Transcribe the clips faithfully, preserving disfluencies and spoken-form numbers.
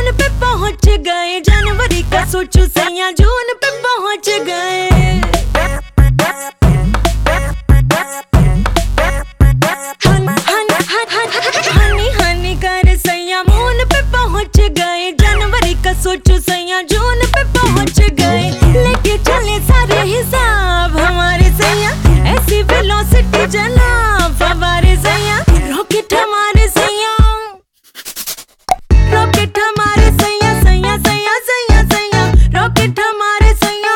जून पे पहुंच गए, जनवरी का सोचो सैया जून पे पहुंच गए। हन हन हन हन हनी हनी कर सैया मून पे पहुंच गए, जनवरी का सोचो सैया जून पे पहुंच गए। लेके चले सारे हिसाब हमारे सैया, ऐसी वेलोसिटी जनाब हमारे सैया। रॉकेट हमारे सैया, रॉकेट हमारे सैया सैया सैया सैया सैया। रॉकेट हमारे सैया,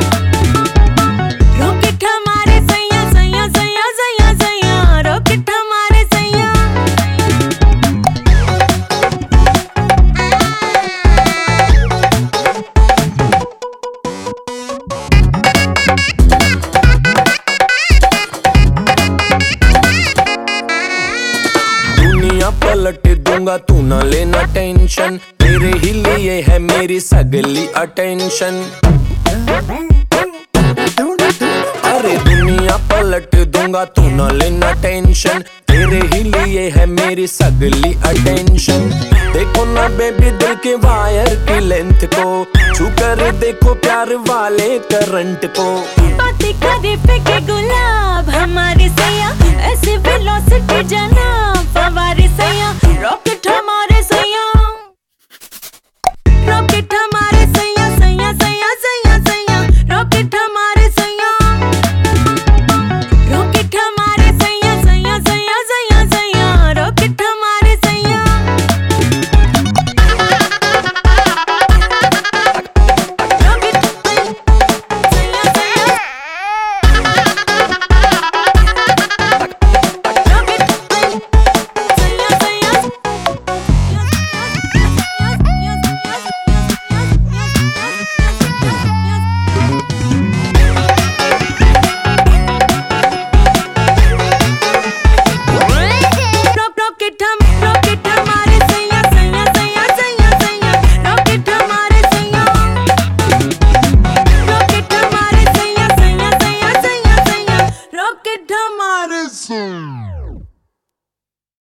रॉकेट हमारे सैया सैया सैया सैया सैया। रॉकेट हमारे सैया। दुनिया पलट दूंगा तू ना लेना टेंशन, तेरे ही लिए है मेरी सगली अटेंशन। अरे दुनिया पलट दूंगा तू ना लेना टेंशन, तेरे ही लिए है मेरी सगली अटेंशन। देखो ना बेबी दिल के वायर की लेंथ को, छू कर देखो प्यार वाले करंट को। बातें करे फेंके गुलाब हमारे सैया, ऐसे वेलोसिटी जनाब हमारे सैया।